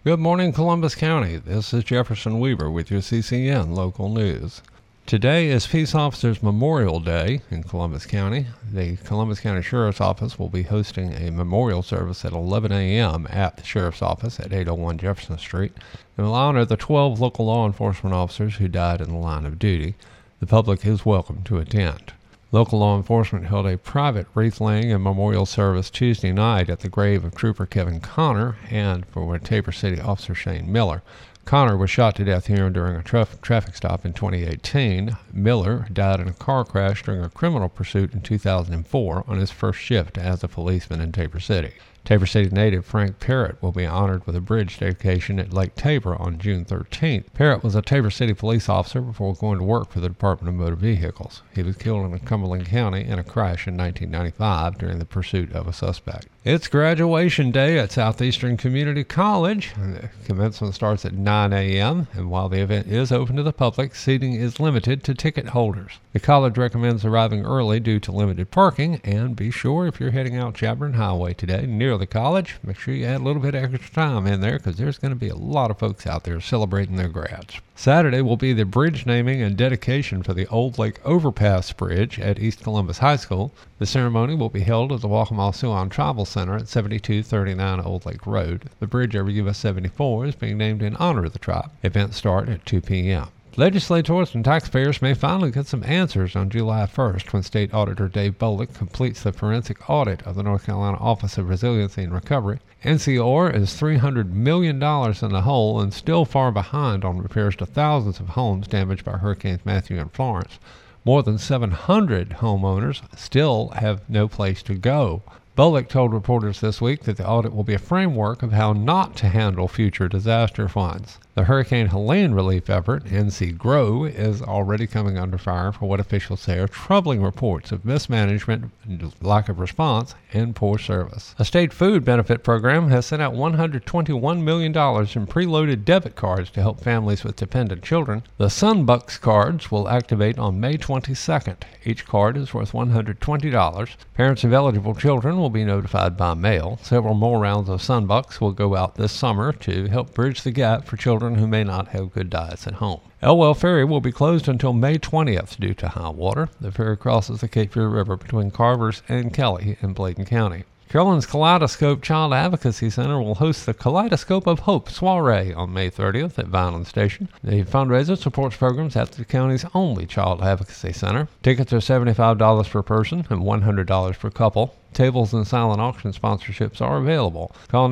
Good morning, Columbus County. This is Jefferson Weaver with your CCN Local News. Today is Peace Officers Memorial Day in Columbus County. The Columbus County Sheriff's Office will be hosting a memorial service at 11 a.m. at the Sheriff's Office at 801 Jefferson Street. It will honor the 12 local law enforcement officers who died in the line of duty. The public is welcome to attend. Local law enforcement held a private wreath-laying and memorial service Tuesday night at the grave of Trooper Kevin Connor and for Tabor City Officer Shane Miller. Connor was shot to death here during a traffic stop in 2018. Miller died in a car crash during a criminal pursuit in 2004 on his first shift as a policeman in Tabor City. Tabor City native Frank Parrott will be honored with a bridge dedication at Lake Tabor on June 13th. Parrott was a Tabor City police officer before going to work for the Department of Motor Vehicles. He was killed in Cumberland County in a crash in 1995 during the pursuit of a suspect. It's graduation day at Southeastern Community College. The commencement starts at 9 a.m., and while the event is open to the public, seating is limited to ticket holders. The college recommends arriving early due to limited parking, and be sure if you're heading out Chapman Highway today near the college, make sure you add a little bit of extra time in there because there's going to be a lot of folks out there celebrating their grads. Saturday will be the bridge naming and dedication for the Old Lake Overpass Bridge at East Columbus High School. The ceremony will be held at the Waccamaw-Siouan Tribal Center at 7239 Old Lake Road. The bridge over US 74 is being named in honor of the tribe. Events start at 2 p.m. Legislators and taxpayers may finally get some answers on July 1st when State Auditor Dave Bolick completes the forensic audit of the North Carolina Office of Resiliency and Recovery. NCOR is $300 million in the hole and still far behind on repairs to thousands of homes damaged by Hurricanes Matthew and Florence. More than 700 homeowners still have no place to go. Bolick told reporters this week that the audit will be a framework of how not to handle future disaster funds. The Hurricane Helene relief effort, NC GROW, is already coming under fire for what officials say are troubling reports of mismanagement, lack of response, and poor service. A state food benefit program has sent out $121 million in preloaded debit cards to help families with dependent children. The Sunbucks cards will activate on May 22nd. Each card is worth $120. Parents of eligible children will be notified by mail. Several more rounds of Sunbucks will go out this summer to help bridge the gap for children who may not have good diets at home. Elwell Ferry will be closed until May 20th due to high water. The ferry crosses the Cape Fear River between Carvers and Kelly in Bladen County. Carolyn's Kaleidoscope Child Advocacy Center will host the Kaleidoscope of Hope soiree on May 30th at Vineland Station. The fundraiser supports programs at the county's only child advocacy center. Tickets are $75 per person and $100 per couple. Tables and silent auction sponsorships are available. Call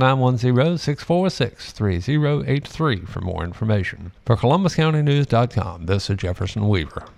910-646-3083 for more information. For ColumbusCountyNews.com, this is Jefferson Weaver.